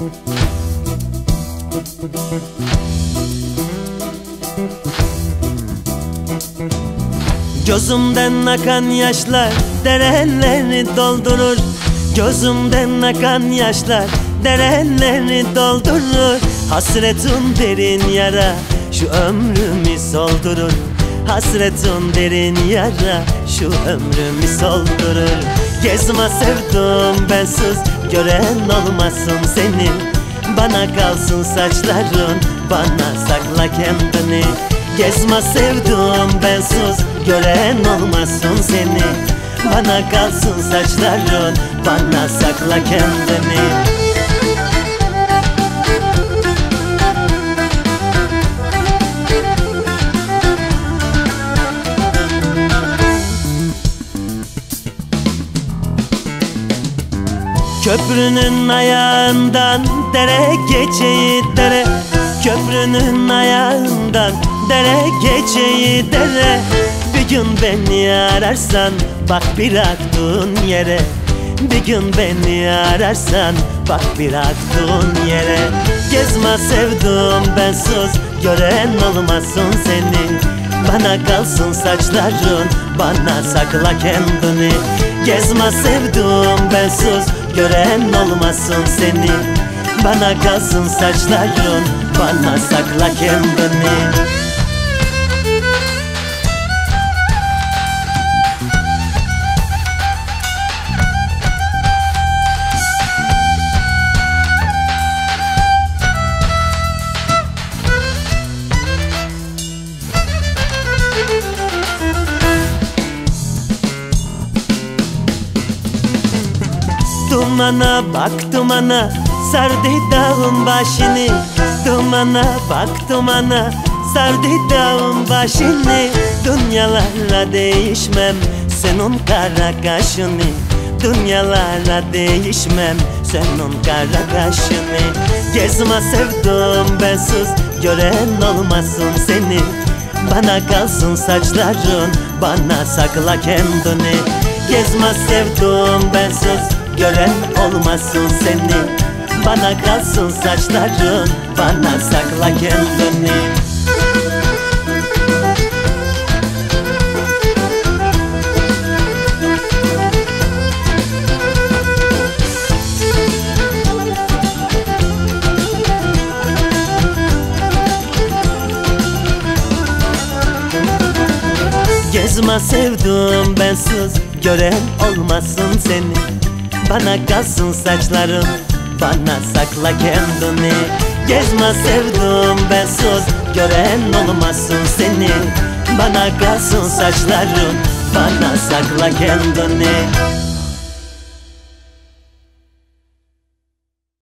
Gözümden akan yaşlar dereleri doldurur. Gözümden akan yaşlar dereleri doldurur. Hasretin derin yara şu ömrümü soldurur. Hasretin derin yara şu ömrümü soldurur. Gezme sevdum bensiz, gören olmasın seni. Bana kalsın saçların, bana sakla kendini. Gezme sevdum bensiz, gören olmasın seni. Bana kalsın saçların, bana sakla kendini. Köprünün ayağından dere geçeyi dere. Köprünün ayağından dere geçeyi dere. Bir gün beni ararsan bak bıraktığın yere. Bir gün beni ararsan bak bıraktığın yere. Gezme sevdum bensiz, gören olmasın seni. Bana kalsın saçların, bana sakla kendini. Gezme sevdum bensiz, gören olmasın seni. Bana kalsın saçların, bana sakla kendini. Dumana bak dumana, sardı dağın başını. Dumana bak dumana, sardı dağın başını. Dünyalarla değişmem senin kara kaşını. Dünyalarla değişmem senin kara kaşını. Gezme sevdum bensiz, gören olmasın seni. Bana kalsın saçların, bana sakla kendini. Gezme sevdum bensiz, gören olmasın seni. Bana kalsın saçların, bana sakla kendini. Gezme sevdum bensiz, gören olmasın seni. Bana kalsın saçların, bana sakla kendini. Gezme sevdum bensiz, gören olmasın seni. Bana kalsın saçların, bana sakla kendini.